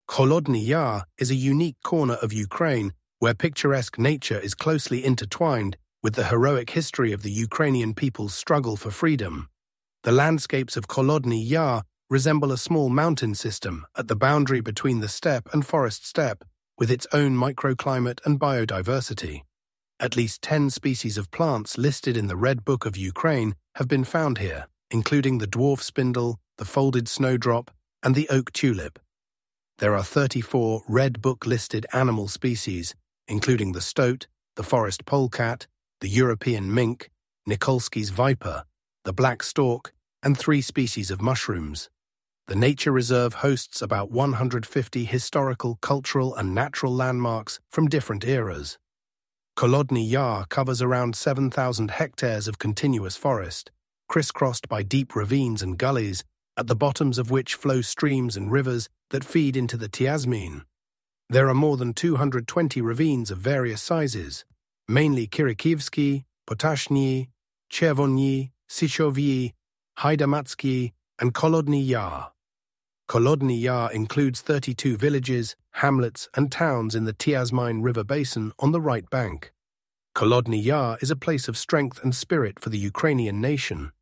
Kholodny Yar is a unique corner of Ukraine where picturesque nature is closely intertwined with the heroic history of the Ukrainian people's struggle for freedom. The landscapes of Kholodny Yar resemble a small mountain system at the boundary between the steppe and forest steppe, with its own microclimate and biodiversity. At least 10 species of plants listed in the Red Book of Ukraine have been found here, including the dwarf spindle, the folded snowdrop, and the oak tulip. There are 34 Red Book-listed animal species, including the stoat, the forest polecat, the European mink, Nikolsky's viper, the black stork, and 3 species of mushrooms. The nature reserve hosts about 150 historical, cultural, and natural landmarks from different eras. Kholodny Yar covers around 7,000 hectares of continuous forest, crisscrossed by deep ravines and gullies, at the bottoms of which flow streams and rivers that feed into the Tyazmin. There are more than 220 ravines of various sizes, mainly Kirikivsky, Potashny, Chervony, Sichovyi, Haidamatsky, and Kholodny Yar. Kholodny Yar includes 32 villages, hamlets, and towns in the Tyazmin River basin on the right bank. Kholodny Yar is a place of strength and spirit for the Ukrainian nation.